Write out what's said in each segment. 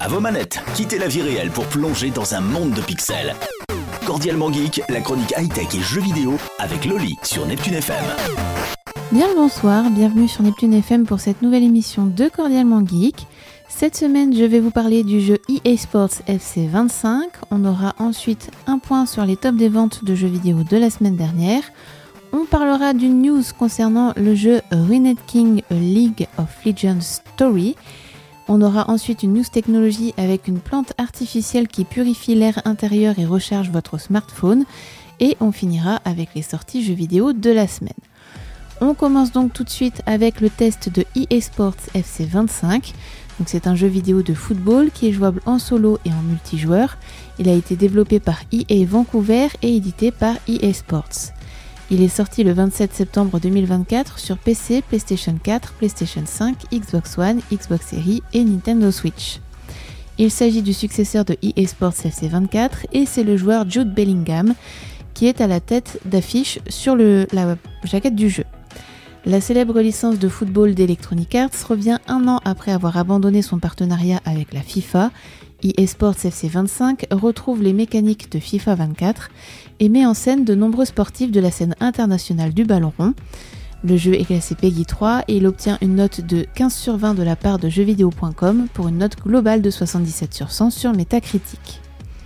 vos manettes, quittez la vie réelle pour plonger dans un monde de pixels. Cordialement Geek, la chronique high-tech et jeux vidéo avec Loli sur Neptune FM. Bien le bonsoir, bienvenue sur Neptune FM pour cette nouvelle émission de Cordialement Geek. Cette semaine, je vais vous parler du jeu EA Sports FC 25. On aura ensuite un point sur les tops des ventes de jeux vidéo de la semaine dernière. On parlera d'une news concernant le jeu Ruined King A League of Legends Story. On aura ensuite une news technologie avec une plante artificielle qui purifie l'air intérieur et recharge votre smartphone. Et on finira avec les sorties jeux vidéo de la semaine. On commence donc tout de suite avec le test de EA Sports FC 25. Donc c'est un jeu vidéo de football qui est jouable en solo et en multijoueur. Il a été développé par EA Vancouver et édité par EA Sports. Il est sorti le 27 septembre 2024 sur PC, PlayStation 4, PlayStation 5, Xbox One, Xbox Series et Nintendo Switch. Il s'agit du successeur de EA Sports FC 24 et c'est le joueur Jude Bellingham qui est à la tête d'affiche sur la jaquette du jeu. La célèbre licence de football d'Electronic Arts revient un an après avoir abandonné son partenariat avec la FIFA. EA Sports FC 25 retrouve les mécaniques de FIFA 24 et met en scène de nombreux sportifs de la scène internationale du ballon rond. Le jeu est classé PEGI 3 et il obtient une note de 15 sur 20 de la part de jeuxvideo.com pour une note globale de 77 sur 100 sur Metacritic.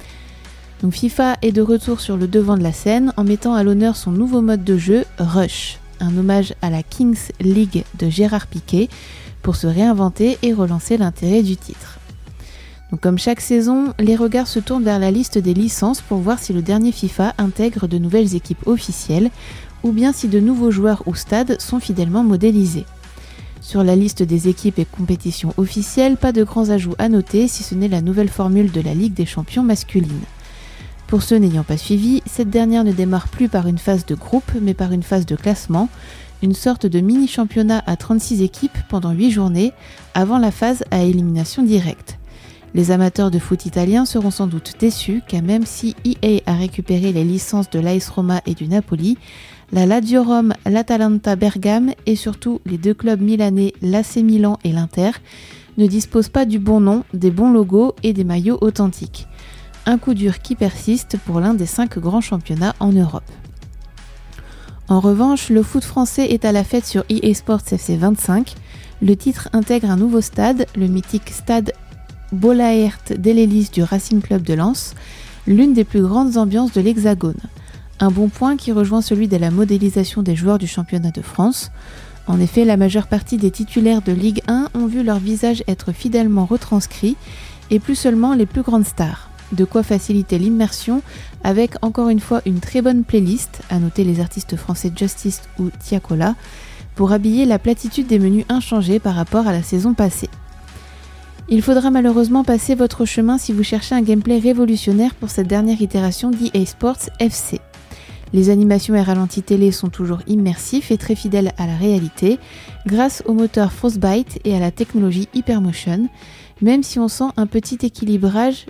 Donc FIFA est de retour sur le devant de la scène en mettant à l'honneur son nouveau mode de jeu Rush, un hommage à la Kings League de Gérard Piqué pour se réinventer et relancer l'intérêt du titre. Donc comme chaque saison, les regards se tournent vers la liste des licences pour voir si le dernier FIFA intègre de nouvelles équipes officielles ou bien si de nouveaux joueurs ou stades sont fidèlement modélisés. Sur la liste des équipes et compétitions officielles, pas de grands ajouts à noter si ce n'est la nouvelle formule de la Ligue des champions masculine. Pour ceux n'ayant pas suivi, cette dernière ne démarre plus par une phase de groupe mais par une phase de classement, une sorte de mini-championnat à 36 équipes pendant 8 journées avant la phase à élimination directe. Les amateurs de foot italien seront sans doute déçus car même si EA a récupéré les licences de l'AS Roma et du Napoli, la Lazio Rome, l'Atalanta Bergame et surtout les deux clubs milanais l'AC Milan et l'Inter ne disposent pas du bon nom, des bons logos et des maillots authentiques. Un coup dur qui persiste pour l'un des 5 grands championnats en Europe. En revanche, le foot français est à la fête sur EA Sports FC 25. Le titre intègre un nouveau stade, le mythique stade Bollaert Delelis du Racing Club de Lens, l'une des plus grandes ambiances de l'Hexagone. Un bon point qui rejoint celui de la modélisation des joueurs du championnat de France. En effet, la majeure partie des titulaires de Ligue 1 ont vu leur visage être fidèlement retranscrits et plus seulement les plus grandes stars. De quoi faciliter l'immersion avec encore une fois une très bonne playlist, à noter les artistes français Justice ou Tiakola, pour habiller la platitude des menus inchangés par rapport à la saison passée. Il faudra malheureusement passer votre chemin si vous cherchez un gameplay révolutionnaire pour cette dernière itération d'EA Sports FC. Les animations et ralentis télé sont toujours immersifs et très fidèles à la réalité, grâce au moteur Frostbite et à la technologie Hypermotion, même si on sent un petit équilibrage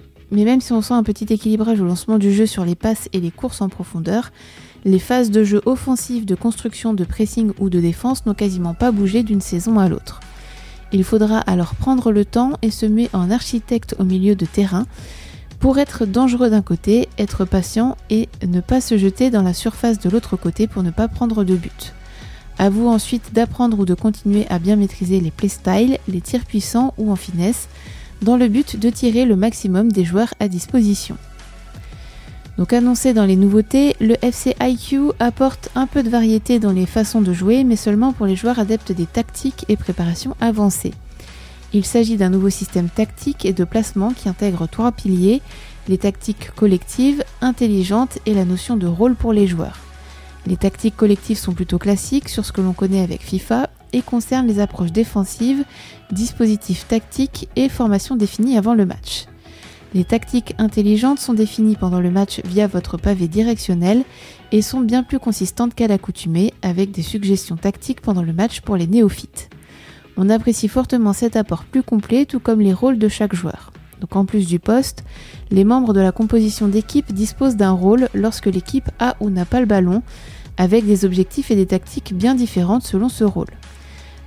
au lancement du jeu sur les passes et les courses en profondeur, les phases de jeu offensives, de construction, de pressing ou de défense n'ont quasiment pas bougé d'une saison à l'autre. Il faudra alors prendre le temps et se muer en architecte au milieu de terrain pour être dangereux d'un côté, être patient et ne pas se jeter dans la surface de l'autre côté pour ne pas prendre de but. À vous ensuite d'apprendre ou de continuer à bien maîtriser les playstyles, les tirs puissants ou en finesse, dans le but de tirer le maximum des joueurs à disposition. Donc annoncé dans les nouveautés, le FC IQ apporte un peu de variété dans les façons de jouer, mais seulement pour les joueurs adeptes des tactiques et préparations avancées. Il s'agit d'un nouveau système tactique et de placement qui intègre 3 piliers, les tactiques collectives, intelligentes et la notion de rôle pour les joueurs. Les tactiques collectives sont plutôt classiques sur ce que l'on connaît avec FIFA et concernent les approches défensives, dispositifs tactiques et formations définies avant le match. Les tactiques intelligentes sont définies pendant le match via votre pavé directionnel et sont bien plus consistantes qu'à l'accoutumée avec des suggestions tactiques pendant le match pour les néophytes. On apprécie fortement cet apport plus complet tout comme les rôles de chaque joueur. Donc en plus du poste, les membres de la composition d'équipe disposent d'un rôle lorsque l'équipe a ou n'a pas le ballon avec des objectifs et des tactiques bien différentes selon ce rôle.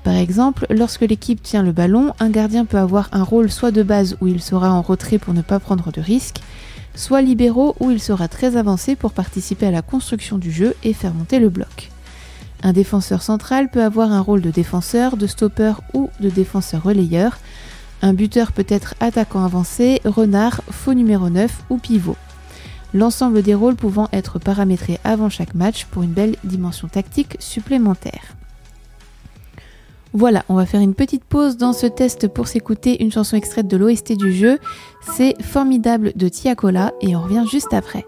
Par exemple, lorsque l'équipe tient le ballon, un gardien peut avoir un rôle soit de base où il sera en retrait pour ne pas prendre de risques, soit libéraux où il sera très avancé pour participer à la construction du jeu et faire monter le bloc. Un défenseur central peut avoir un rôle de défenseur, de stopper ou de défenseur relayeur. Un buteur peut être attaquant avancé, renard, faux numéro 9 ou pivot. L'ensemble des rôles pouvant être paramétrés avant chaque match pour une belle dimension tactique supplémentaire. Voilà, on va faire une petite pause dans ce test pour s'écouter une chanson extraite de l'OST du jeu. C'est Formidable de Tiakola et on revient juste après.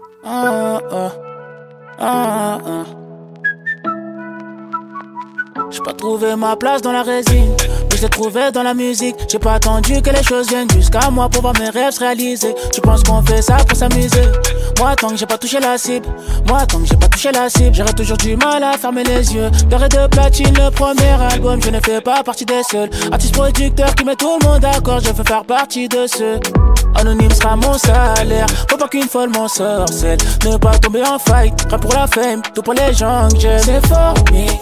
J'ai pas trouvé ma place dans la résine, mais je l'ai trouvé dans la musique. J'ai pas attendu que les choses viennent jusqu'à moi pour voir mes rêves se réaliser. Tu penses qu'on fait ça pour s'amuser? Moi tant que j'ai pas touché la cible, j'aurais toujours du mal à fermer les yeux. D'or et de platine, le premier album, je ne fais pas partie des seuls artistes producteurs qui met tout le monde d'accord. Je veux faire partie de ceux. Anonyme sera mon salaire, faut pas qu'une folle m'en sorcelle. Ne pas tomber en fight, rap pour la fame, tout pour les gens que j'aime. C'est formidable.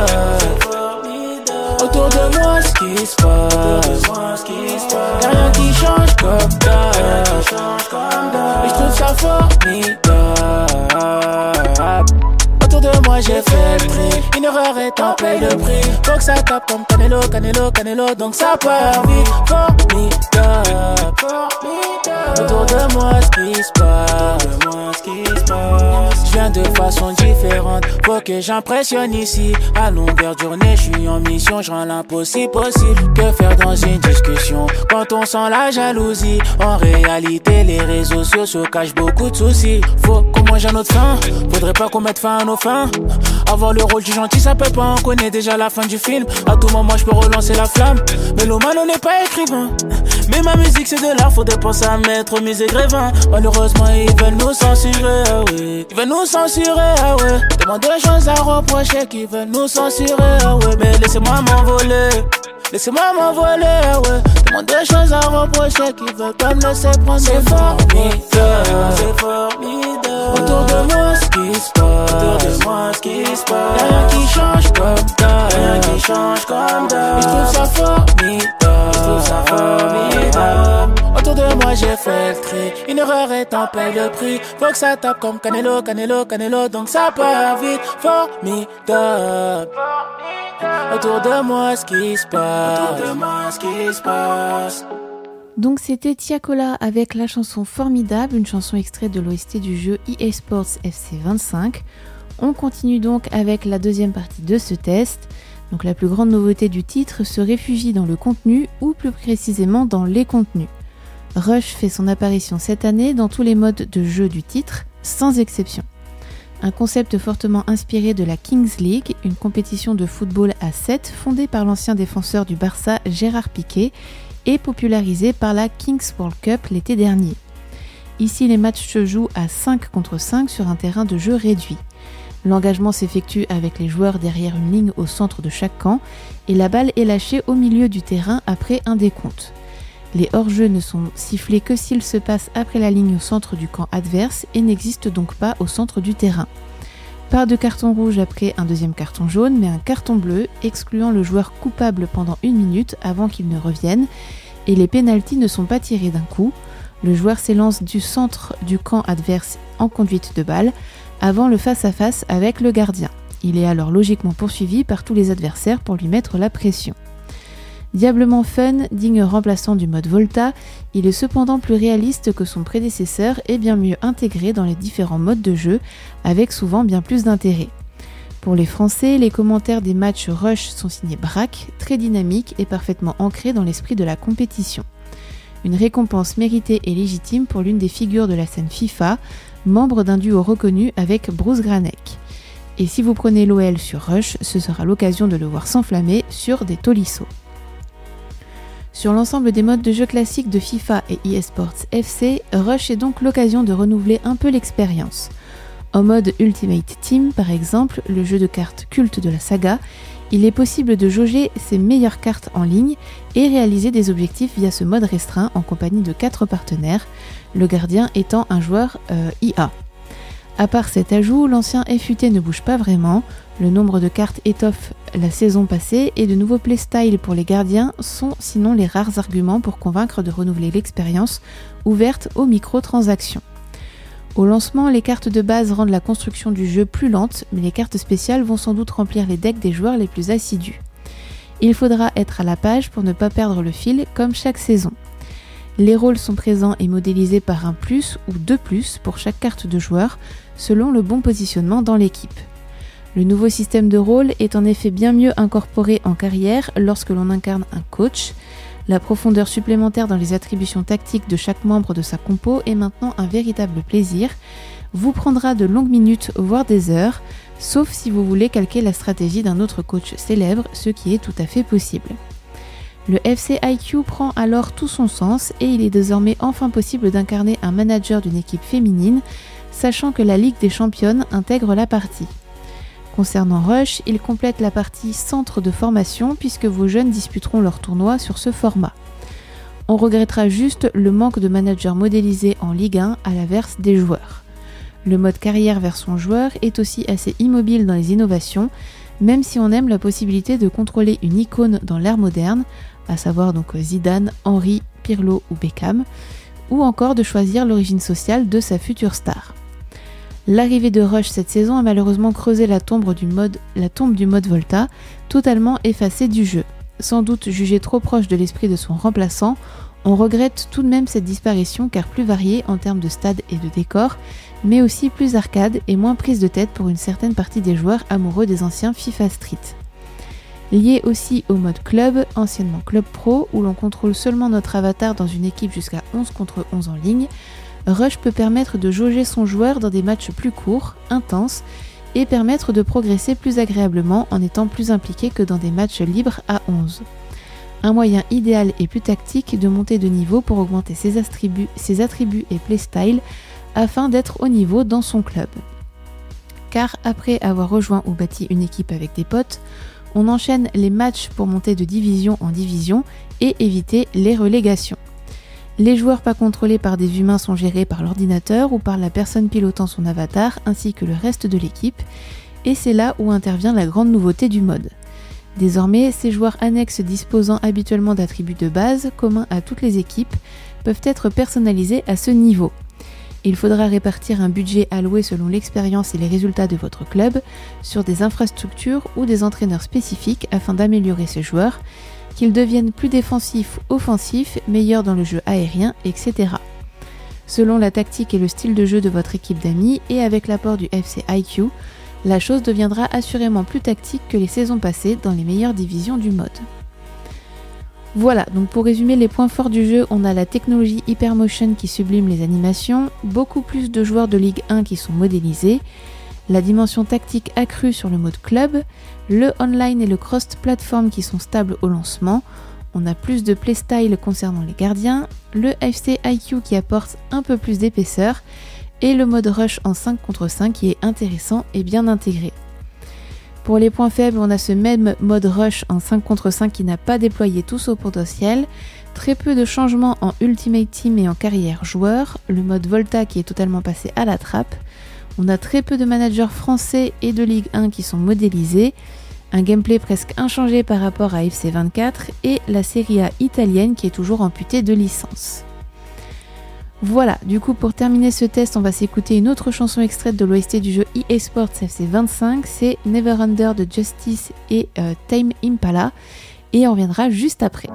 Autour de moi ce qui se passe, y'a rien qui change comme d'hab. Et je trouve ça formidable. Autour de moi j'ai fait le tri, une erreur est en paye le prix. Faut que ça tape comme Canelo, donc ça part vite. Formidable. Autour de moi ce qui se passe, je viens de façon différente, faut que j'impressionne ici. À longueur de journée, je suis en mission, je rends l'impossible possible. Que faire dans une discussion quand on sent la jalousie? En réalité, les réseaux sociaux cachent beaucoup de soucis. Faut qu'on mange à notre faim, faudrait pas qu'on mette fin à nos fins. Avoir le rôle du gentil, ça peut pas, on connaît déjà la fin du film. À tout moment, je peux relancer la flamme. Mais l'homme, on n'est pas écrivain. Mais ma musique c'est de l'art, faudrait penser à mettre musée grévin. Malheureusement ils veulent nous censurer, ah oui. Ils veulent nous censurer, ah ouais. Tellement de choses à reprocher qu'ils veulent nous censurer, ah ouais. Mais laissez-moi m'envoler, ah ouais. Tellement de choses à reprocher qu'ils veulent pas me laisser prendre. C'est formidable. Autour de moi ce qui se passe, y'a rien qui change comme d'hab. Et je trouve ça formidable. Autour de moi j'ai fait le tri, une erreur est en paye le prix. Faut que ça tape comme Canelo, donc ça part vite. Formidable. Autour de moi ce qui se passe. Donc c'était Tiakola avec la chanson Formidable, une chanson extraite de l'OST du jeu EA Sports FC 25. On continue donc avec la deuxième partie de ce test. Donc la plus grande nouveauté du titre se réfugie dans le contenu, ou plus précisément dans les contenus. Rush fait son apparition cette année dans tous les modes de jeu du titre, sans exception. Un concept fortement inspiré de la Kings League, une compétition de football à 7 fondée par l'ancien défenseur du Barça Gérard Piqué et popularisé par la Kings World Cup l'été dernier. Ici, les matchs se jouent à 5 contre 5 sur un terrain de jeu réduit. L'engagement s'effectue avec les joueurs derrière une ligne au centre de chaque camp et la balle est lâchée au milieu du terrain après un décompte. Les hors-jeux ne sont sifflés que s'ils se passent après la ligne au centre du camp adverse et n'existent donc pas au centre du terrain. Pas de carton rouge après un deuxième carton jaune, mais un carton bleu, excluant le joueur coupable pendant 1 minute avant qu'il ne revienne, et les pénaltys ne sont pas tirés d'un coup. Le joueur s'élance du centre du camp adverse en conduite de balle, avant le face-à-face avec le gardien. Il est alors logiquement poursuivi par tous les adversaires pour lui mettre la pression. Diablement fun, digne remplaçant du mode Volta, il est cependant plus réaliste que son prédécesseur et bien mieux intégré dans les différents modes de jeu, avec souvent bien plus d'intérêt. Pour les Français, les commentaires des matchs Rush sont signés Braque, très dynamiques et parfaitement ancrés dans l'esprit de la compétition. Une récompense méritée et légitime pour l'une des figures de la scène FIFA, membre d'un duo reconnu avec Bruce Granek. Et si vous prenez l'OL sur Rush, ce sera l'occasion de le voir s'enflammer sur des Tolisso. Sur l'ensemble des modes de jeu classiques de FIFA et EA Sports FC, Rush est donc l'occasion de renouveler un peu l'expérience. En mode Ultimate Team, par exemple, le jeu de cartes culte de la saga, il est possible de jauger ses meilleures cartes en ligne et réaliser des objectifs via ce mode restreint en compagnie de 4 partenaires, le gardien étant un joueur IA. À part cet ajout, l'ancien FUT ne bouge pas vraiment, le nombre de cartes étoffe la saison passée et de nouveaux playstyles pour les gardiens sont sinon les rares arguments pour convaincre de renouveler l'expérience ouverte aux microtransactions. Au lancement, les cartes de base rendent la construction du jeu plus lente, mais les cartes spéciales vont sans doute remplir les decks des joueurs les plus assidus. Il faudra être à la page pour ne pas perdre le fil comme chaque saison. Les rôles sont présents et modélisés par un plus ou deux plus pour chaque carte de joueur, selon le bon positionnement dans l'équipe. Le nouveau système de rôle est en effet bien mieux incorporé en carrière lorsque l'on incarne un coach. La profondeur supplémentaire dans les attributions tactiques de chaque membre de sa compo est maintenant un véritable plaisir, vous prendra de longues minutes voire des heures, sauf si vous voulez calquer la stratégie d'un autre coach célèbre, ce qui est tout à fait possible. Le FC IQ prend alors tout son sens et il est désormais enfin possible d'incarner un manager d'une équipe féminine, sachant que la Ligue des Championnes intègre la partie. Concernant Rush, il complète la partie centre de formation puisque vos jeunes disputeront leur tournoi sur ce format. On regrettera juste le manque de managers modélisés en Ligue 1 à l'inverse des joueurs. Le mode carrière version joueur est aussi assez immobile dans les innovations, même si on aime la possibilité de contrôler une icône dans l'ère moderne, à savoir donc Zidane, Henry, Pirlo ou Beckham, ou encore de choisir l'origine sociale de sa future star. L'arrivée de Rush cette saison a malheureusement creusé la tombe du mode Volta, totalement effacé du jeu. Sans doute jugé trop proche de l'esprit de son remplaçant, on regrette tout de même cette disparition car plus variée en termes de stade et de décor, mais aussi plus arcade et moins prise de tête pour une certaine partie des joueurs amoureux des anciens FIFA Street. Lié aussi au mode club, anciennement club pro, où l'on contrôle seulement notre avatar dans une équipe jusqu'à 11 contre 11 en ligne, Rush peut permettre de jauger son joueur dans des matchs plus courts, intenses, et permettre de progresser plus agréablement en étant plus impliqué que dans des matchs libres à 11. Un moyen idéal et plus tactique de monter de niveau pour augmenter ses attributs et playstyle afin d'être au niveau dans son club. Car après avoir rejoint ou bâti une équipe avec des potes, on enchaîne les matchs pour monter de division en division et éviter les relégations. Les joueurs pas contrôlés par des humains sont gérés par l'ordinateur ou par la personne pilotant son avatar ainsi que le reste de l'équipe, et c'est là où intervient la grande nouveauté du mode. Désormais, ces joueurs annexes disposant habituellement d'attributs de base communs à toutes les équipes peuvent être personnalisés à ce niveau. Il faudra répartir un budget alloué selon l'expérience et les résultats de votre club sur des infrastructures ou des entraîneurs spécifiques afin d'améliorer ces joueurs, qu'ils deviennent plus défensifs, offensifs, meilleurs dans le jeu aérien, etc. Selon la tactique et le style de jeu de votre équipe d'amis et avec l'apport du FC IQ, la chose deviendra assurément plus tactique que les saisons passées dans les meilleures divisions du mode. Voilà, donc pour résumer les points forts du jeu, on a la technologie Hypermotion qui sublime les animations, beaucoup plus de joueurs de Ligue 1 qui sont modélisés, la dimension tactique accrue sur le mode club, le online et le cross-platform qui sont stables au lancement, on a plus de playstyle concernant les gardiens, le FC IQ qui apporte un peu plus d'épaisseur, et le mode rush en 5 contre 5 qui est intéressant et bien intégré. Pour les points faibles, on a ce même mode rush en 5 contre 5 qui n'a pas déployé tout son potentiel, très peu de changements en Ultimate Team et en carrière joueur, le mode Volta qui est totalement passé à la trappe, on a très peu de managers français et de Ligue 1 qui sont modélisés, un gameplay presque inchangé par rapport à FC24 et la Serie A italienne qui est toujours amputée de licence. Voilà, du coup pour terminer ce test, on va s'écouter une autre chanson extraite de l'OST du jeu EA Sports FC25, c'est Never Under de Justice et Tame Impala, et on reviendra juste après.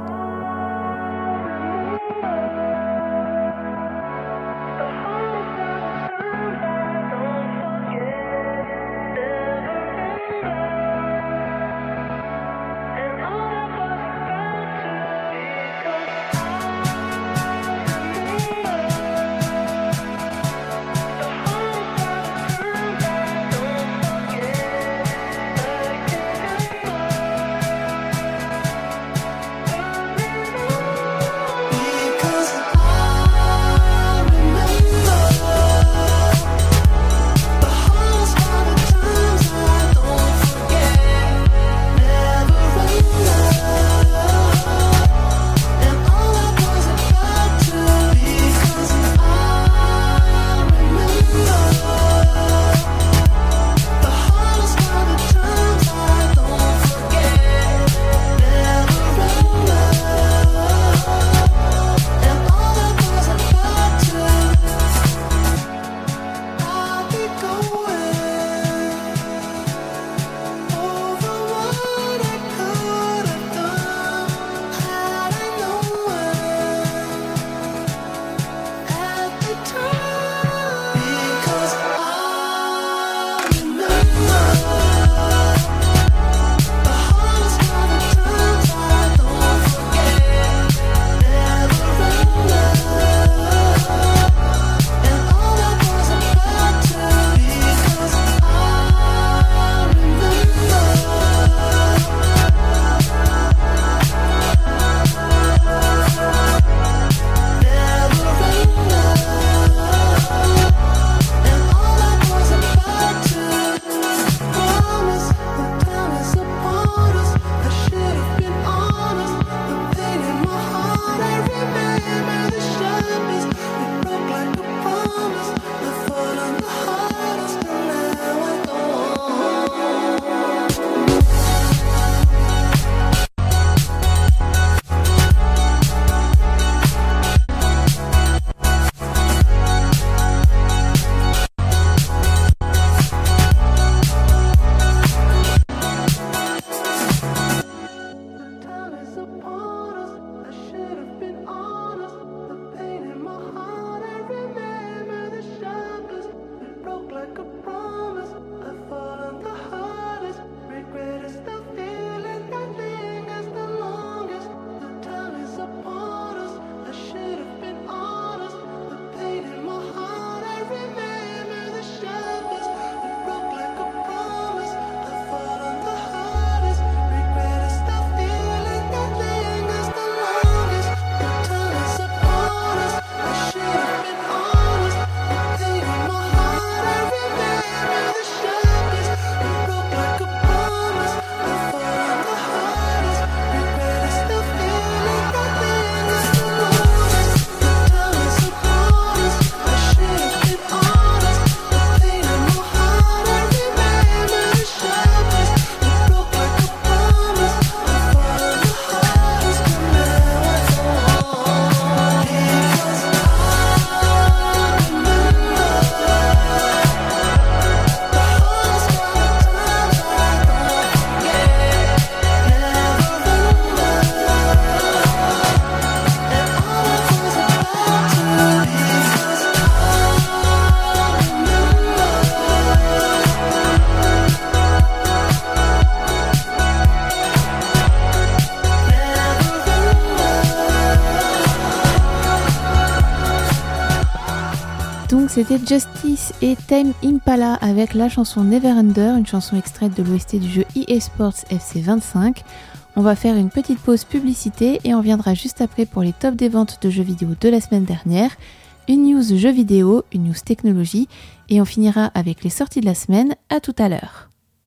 Donc c'était Justice et Tame Impala avec la chanson Never Under, une chanson extraite de l'OST du jeu EA Sports FC 25. On va faire une petite pause publicité et on reviendra juste après pour les tops des ventes de jeux vidéo de la semaine dernière, une news jeux vidéo, une news technologie et on finira avec les sorties de la semaine. À tout à l'heure.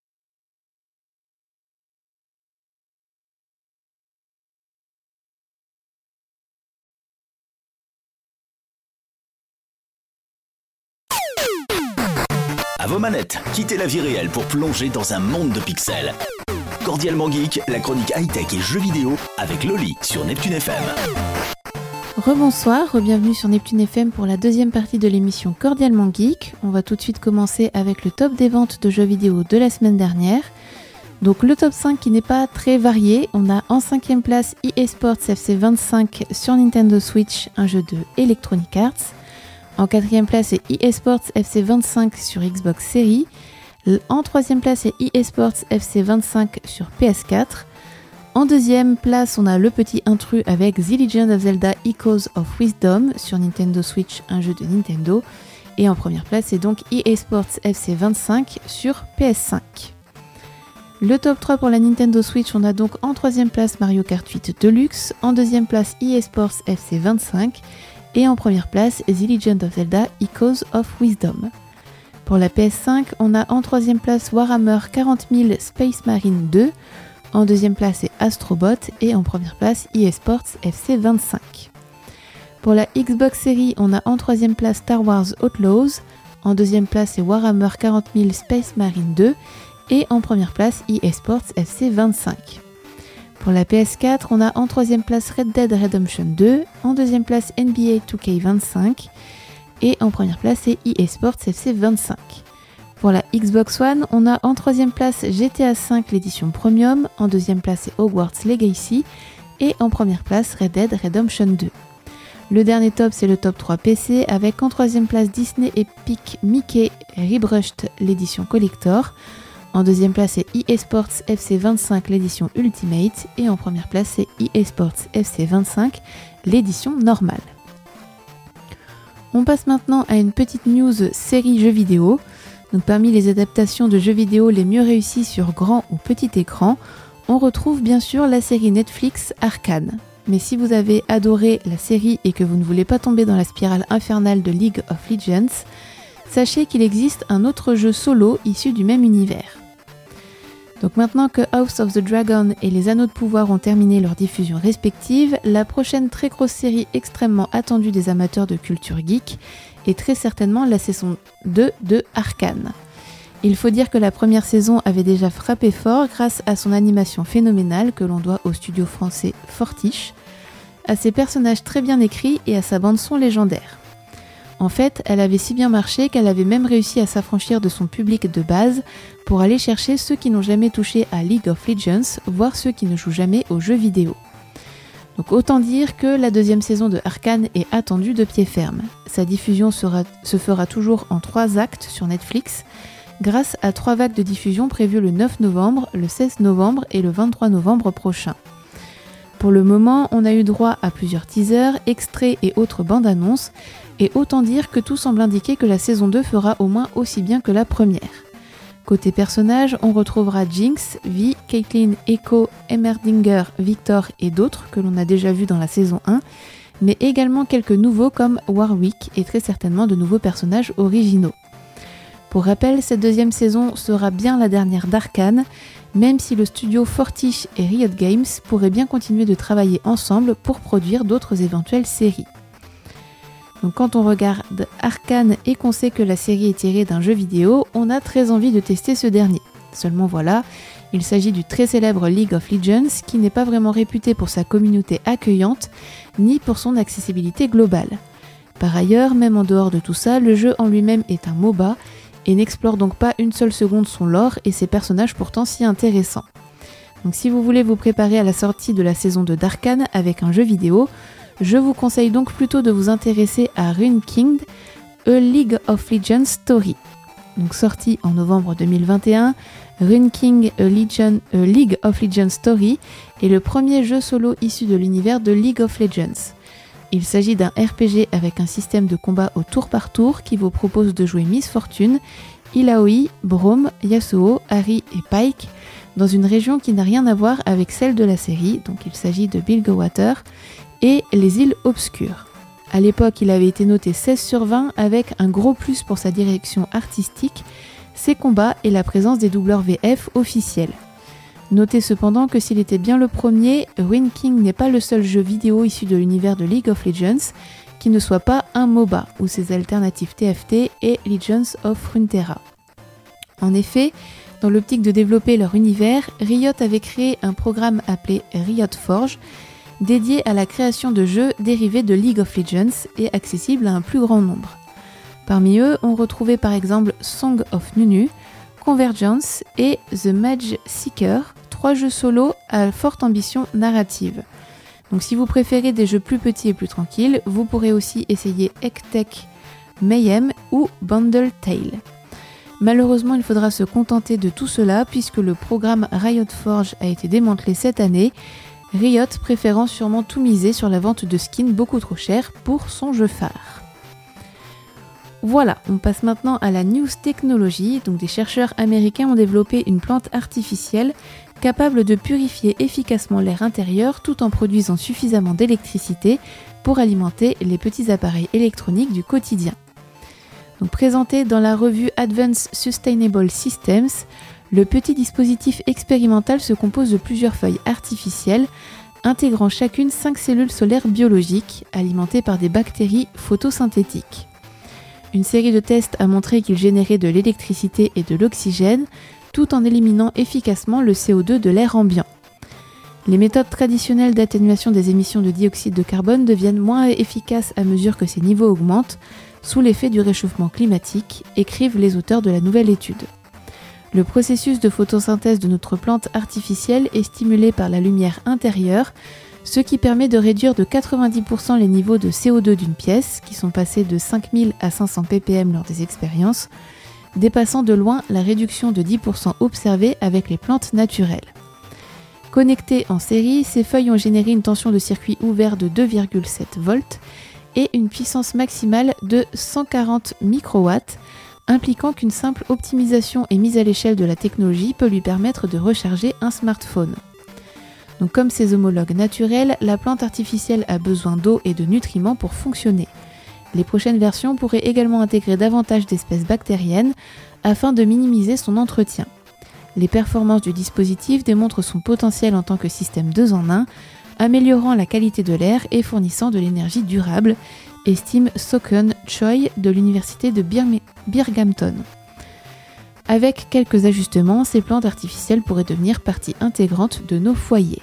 À vos manettes, quittez la vie réelle pour plonger dans un monde de pixels. Cordialement Geek, la chronique high-tech et jeux vidéo avec Loli sur Neptune FM. Rebonsoir, bienvenue sur Neptune FM pour la deuxième partie de l'émission Cordialement Geek. On va tout de suite commencer avec le top des ventes de jeux vidéo de la semaine dernière. Donc le top 5 qui n'est pas très varié, on a en 5e place EA Sports FC 25 sur Nintendo Switch, un jeu de Electronic Arts. En 4e place, c'est EA Sports FC 25 sur Xbox Series. En 3e place, c'est EA Sports FC 25 sur PS4. En 2e place, on a le petit intrus avec The Legend of Zelda Echoes of Wisdom sur Nintendo Switch, un jeu de Nintendo. Et en première place, c'est donc EA Sports FC 25 sur PS5. Le top 3 pour la Nintendo Switch, on a donc en 3e place Mario Kart 8 Deluxe. En 2e place, EA Sports FC 25. Et en première place, The Legend of Zelda Echoes of Wisdom. Pour la PS5, on a en 3e place Warhammer 40 000 Space Marine 2. En 2e place, c'est Astrobot. Et en première place, EA Sports FC 25. Pour la Xbox Series, on a en 3e place Star Wars Outlaws. En 2e place, c'est Warhammer 40 000 Space Marine 2. Et en première place, EA Sports FC 25. Pour la PS4, on a en 3e place Red Dead Redemption 2, en 2e place NBA 2K25 et en première place c'est EA Sports FC 25. Pour la Xbox One, on a en 3e place GTA V l'édition Premium, en 2e place c'est Hogwarts Legacy et en première place Red Dead Redemption 2. Le dernier top c'est le top 3 PC avec en 3e place Disney Epic Mickey Rebrushed l'édition Collector. En 2e place, c'est EA Sports FC 25, l'édition Ultimate. Et en première place, c'est EA Sports FC 25, l'édition normale. On passe maintenant à une petite news série jeux vidéo. Donc, parmi les adaptations de jeux vidéo les mieux réussies sur grand ou petit écran, on retrouve bien sûr la série Netflix Arcane. Mais si vous avez adoré la série et que vous ne voulez pas tomber dans la spirale infernale de League of Legends, sachez qu'il existe un autre jeu solo issu du même univers. Donc maintenant que House of the Dragon et les Anneaux de Pouvoir ont terminé leur diffusion respective, la prochaine très grosse série extrêmement attendue des amateurs de culture geek est très certainement la saison 2 de Arcane. Il faut dire que la première saison avait déjà frappé fort grâce à son animation phénoménale que l'on doit au studio français Fortiche, à ses personnages très bien écrits et à sa bande-son légendaire. En fait, elle avait si bien marché qu'elle avait même réussi à s'affranchir de son public de base pour aller chercher ceux qui n'ont jamais touché à League of Legends, voire ceux qui ne jouent jamais aux jeux vidéo. Donc autant dire que la deuxième saison de Arcane est attendue de pied ferme. Sa diffusion se fera toujours en 3 actes sur Netflix, grâce à 3 vagues de diffusion prévues le 9 novembre, le 16 novembre et le 23 novembre prochain. Pour le moment, on a eu droit à plusieurs teasers, extraits et autres bandes-annonces, et autant dire que tout semble indiquer que la saison 2 fera au moins aussi bien que la première. Côté personnages, on retrouvera Jinx, Vi, Caitlyn, Echo, Heimerdinger, Victor et d'autres que l'on a déjà vus dans la saison 1, mais également quelques nouveaux comme Warwick et très certainement de nouveaux personnages originaux. Pour rappel, cette deuxième saison sera bien la dernière d'Arcane, même si le studio Fortiche et Riot Games pourraient bien continuer de travailler ensemble pour produire d'autres éventuelles séries. Donc quand on regarde Arcane et qu'on sait que la série est tirée d'un jeu vidéo, on a très envie de tester ce dernier. Seulement voilà, il s'agit du très célèbre League of Legends qui n'est pas vraiment réputé pour sa communauté accueillante ni pour son accessibilité globale. Par ailleurs, même en dehors de tout ça, le jeu en lui-même est un MOBA et n'explore donc pas une seule seconde son lore et ses personnages pourtant si intéressants. Donc si vous voulez vous préparer à la sortie de la saison 2 d'Arcane avec un jeu vidéo, je vous conseille donc plutôt de vous intéresser à Rune King, A League of Legends Story. Donc sorti en novembre 2021, Rune King, A League of Legends Story est le premier jeu solo issu de l'univers de League of Legends. Il s'agit d'un RPG avec un système de combat au tour par tour qui vous propose de jouer Miss Fortune, Ilaoi, Braum, Yasuo, Harry et Pike dans une région qui n'a rien à voir avec celle de la série, donc il s'agit de Bilgewater et les îles obscures. À l'époque, il avait été noté 16 sur 20 avec un gros plus pour sa direction artistique, ses combats et la présence des doubleurs VF officiels. Notez cependant que s'il était bien le premier, Ruined King n'est pas le seul jeu vidéo issu de l'univers de League of Legends qui ne soit pas un MOBA ou ses alternatives TFT et Legends of Runeterra. En effet, dans l'optique de développer leur univers, Riot avait créé un programme appelé Riot Forge, dédié à la création de jeux dérivés de League of Legends et accessibles à un plus grand nombre. Parmi eux, on retrouvait par exemple Song of Nunu, Convergence et The Mage Seeker, 3 jeux solo à forte ambition narrative. Donc si vous préférez des jeux plus petits et plus tranquilles, vous pourrez aussi essayer Hectech Mayhem ou Bundle Tale. Malheureusement, il faudra se contenter de tout cela puisque le programme Riot Forge a été démantelé cette année, Riot préférant sûrement tout miser sur la vente de skins beaucoup trop chers pour son jeu phare. Voilà, on passe maintenant à la news technologie. Donc des chercheurs américains ont développé une plante artificielle capable de purifier efficacement l'air intérieur tout en produisant suffisamment d'électricité pour alimenter les petits appareils électroniques du quotidien. Donc présenté dans la revue Advanced Sustainable Systems, le petit dispositif expérimental se compose de plusieurs feuilles artificielles intégrant chacune 5 cellules solaires biologiques alimentées par des bactéries photosynthétiques. Une série de tests a montré qu'il générait de l'électricité et de l'oxygène tout en éliminant efficacement le CO2 de l'air ambiant. Les méthodes traditionnelles d'atténuation des émissions de dioxyde de carbone deviennent moins efficaces à mesure que ces niveaux augmentent, sous l'effet du réchauffement climatique, écrivent les auteurs de la nouvelle étude. Le processus de photosynthèse de notre plante artificielle est stimulé par la lumière intérieure, ce qui permet de réduire de 90% les niveaux de CO2 d'une pièce, qui sont passés de 5000 à 500 ppm lors des expériences, dépassant de loin la réduction de 10% observée avec les plantes naturelles. Connectées en série, ces feuilles ont généré une tension de circuit ouvert de 2,7 volts et une puissance maximale de 140 microwatts, impliquant qu'une simple optimisation et mise à l'échelle de la technologie peut lui permettre de recharger un smartphone. Donc comme ses homologues naturels, la plante artificielle a besoin d'eau et de nutriments pour fonctionner. Les prochaines versions pourraient également intégrer davantage d'espèces bactériennes afin de minimiser son entretien. Les performances du dispositif démontrent son potentiel en tant que système 2 en 1, améliorant la qualité de l'air et fournissant de l'énergie durable, estime Sokun Choi de l'université de Binghamton. Avec quelques ajustements, ces plantes artificielles pourraient devenir partie intégrante de nos foyers.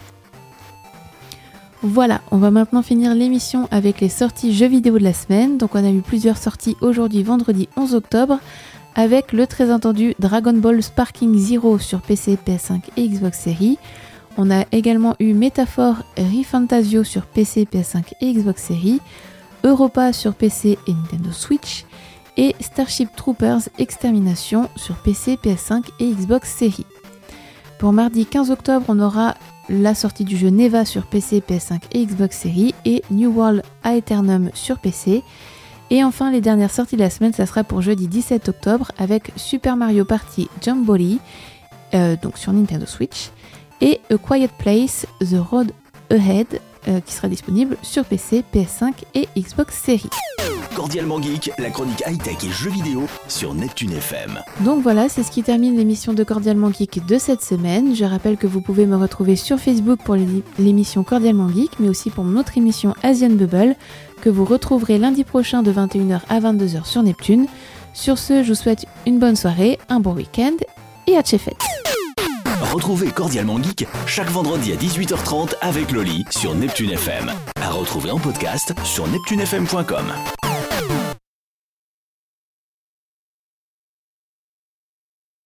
Voilà, on va maintenant finir l'émission avec les sorties jeux vidéo de la semaine. Donc on a eu plusieurs sorties aujourd'hui, vendredi 11 octobre, avec le très attendu Dragon Ball Sparking Zero sur PC, PS5 et Xbox Series. On a également eu Métaphore ReFantasio sur PC, PS5 et Xbox Series, Europa sur PC et Nintendo Switch, et Starship Troopers Extermination sur PC, PS5 et Xbox Series. Pour mardi 15 octobre, on aura la sortie du jeu Neva sur PC, PS5 et Xbox Series et New World Aeternum sur PC. Et enfin, les dernières sorties de la semaine, ça sera pour jeudi 17 octobre avec Super Mario Party Jamboree, donc sur Nintendo Switch, et A Quiet Place The Road Ahead, qui sera disponible sur PC, PS5 et Xbox Series. Cordialement Geek, la chronique high-tech et jeux vidéo sur Neptune FM. Donc voilà, c'est ce qui termine l'émission de Cordialement Geek de cette semaine. Je rappelle que vous pouvez me retrouver sur Facebook pour l'émission Cordialement Geek, mais aussi pour mon autre émission Asian Bubble, que vous retrouverez lundi prochain de 21h à 22h sur Neptune. Sur ce, je vous souhaite une bonne soirée, un bon week-end et à Tchefet. Retrouvez Cordialement Geek chaque vendredi à 18h30 avec Loli sur Neptune FM. À retrouver en podcast sur neptunefm.com.